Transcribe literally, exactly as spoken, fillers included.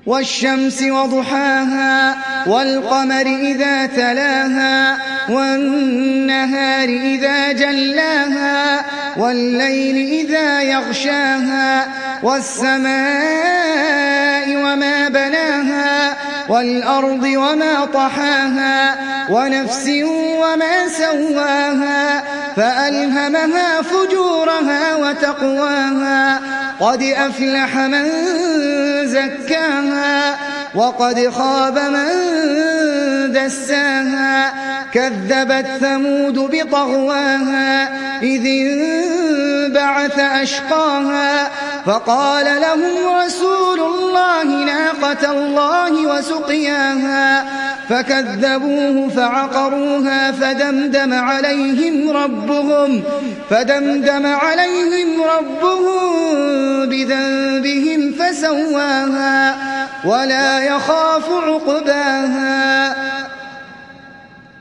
والشمس وضحاها والقمر إذا تلاها والنهار إذا جلاها والليل إذا يغشاها والسماء وما بناها والأرض وما طحاها ونفس وما سواها فألهمها فجورها وتقواها قد أفلح من زكاها وقد خاب من دساها كذبت ثمود بطغواها إذ انبعث أشقاها فقال لهم رسول الله ناقة الله وسقياها فكذبوه فعقروها فدمدم عليهم ربهم فدمدم عليهم ربهم بذنبهم فسواها ولا يخاف عقباها.